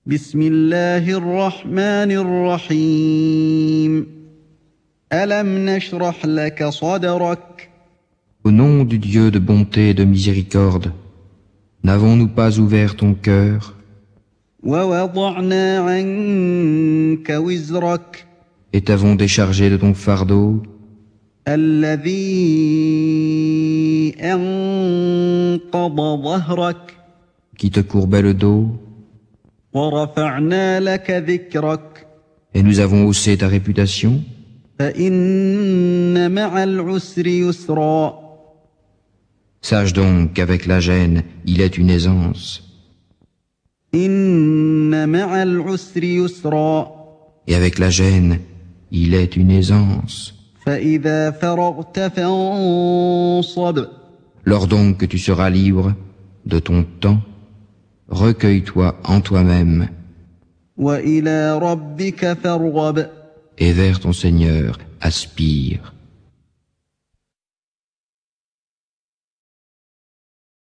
بسم الله الرحمن الرحيم ألم نشرح لك صدرك Au nom du Dieu de bonté et de miséricorde, n'avons-nous pas ouvert ton cœur ووضعنا عنك وزرك et t'avons déchargé de ton fardeau الذي أنقض ظهرك qui te courbait le dos, ورفعنا لك ذكرك et nous avons haussé ta réputation. فإن مع العسر يسرا Sache donc qu'avec la gêne, il est une aisance, إن مع العسر يسرا et avec la gêne, il est une aisance. فإذا فرغت فانصب Lors donc que tu seras libre de ton temps, recueille-toi en toi-même, وإلى ربك فارغب et vers ton Seigneur aspire.